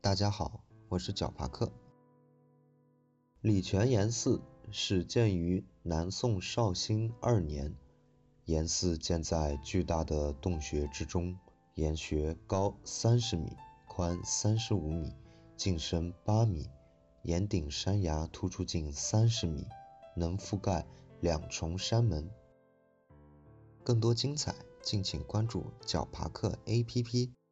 大家好，我是角爬克。礼泉岩寺始建于南宋绍兴2年，岩寺建在巨大的洞穴之中，岩穴高30米，宽35米，径深8米，岩顶山崖突出近30米，能覆盖2重山门。更多精彩，敬请关注角爬克 APP。